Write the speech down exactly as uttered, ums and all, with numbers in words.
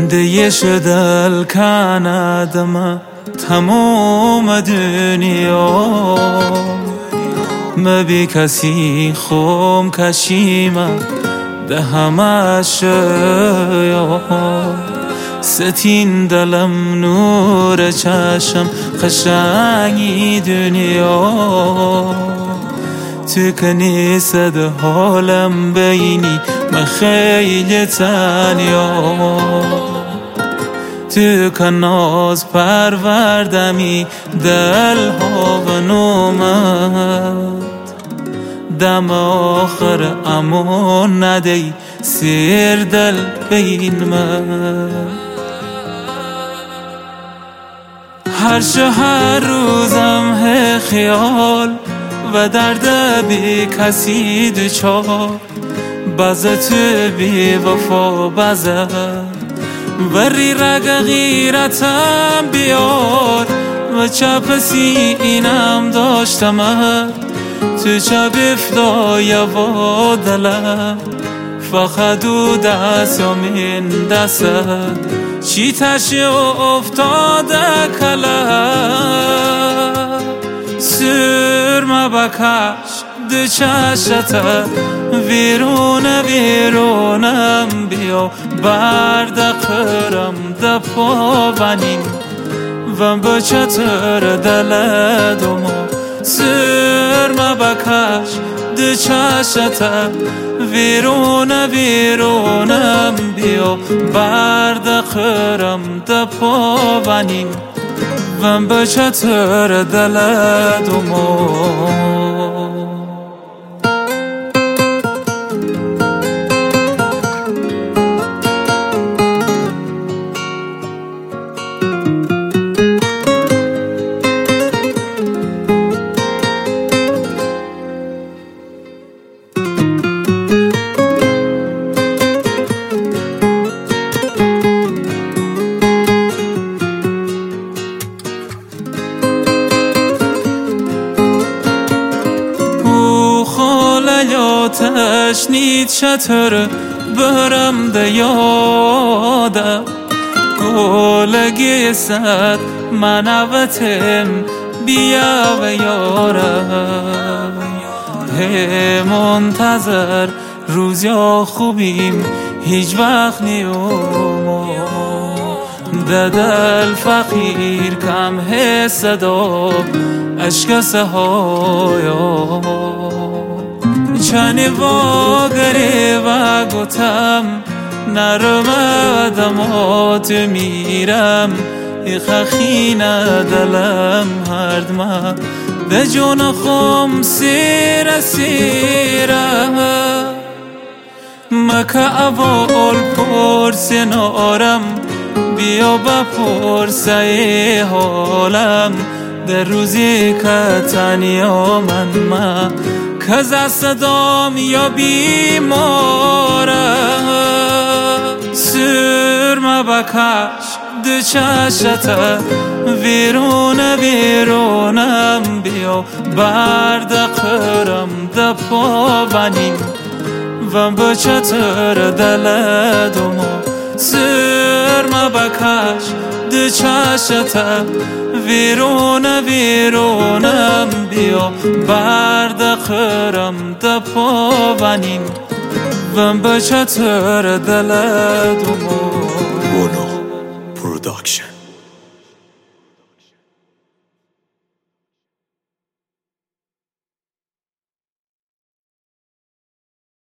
دیش دل کندم تمام دنیا مبی کسی خوم کشیم ده همش یا ستین دلم نور چشم قشنگی دنیا تو کنی صد حالم بینی من خیلی تنیا تو کناز پروردمی دل ها و نومد دم آخر امان ندهی سیر دل بین من هر شهر روزم ہے خیال و درد بی کسی دچار بازه تو بی وفا بازه وری رگ غیرتم بیار و چه پسی اینم داشتم تو چه بفدای و دلم فقط دو دست یا من دست چی تشی افتاده کلم سرمه بکش دو چشته ویرونه ویرونم بیا برد قرم ده پا بنین و با چطور دل دوما سرمه بکش دو چشته ویرونه ویرونم بیا برد قرم ده پا بنین و با چطور دل دوما تشنید چطور برم ده یادم گلگی صد منوتم بیا و یارم هی منتظر روز یا خوبیم هیچ وقت نیوم ده دل فقیر کم هی صدا عشق سهایا چنی واگره و گوتم نرمدم آت میرم خخینه دلم هردم به جون خم سیر سیرم مکه اول پرس نارم بیا بپرسه حالم در روزی که تنیا من من کز صدام یا بیمارم سرمه بکش دو چشته ویرونه ویرونم بیا برد قرم ده پا بنین و با چطور دل دوما سرمه بکش دو چشته ویرونه ویرونم بیا برد قرم ده پا بنین و با چطور دل دوما بونو پروداکشن.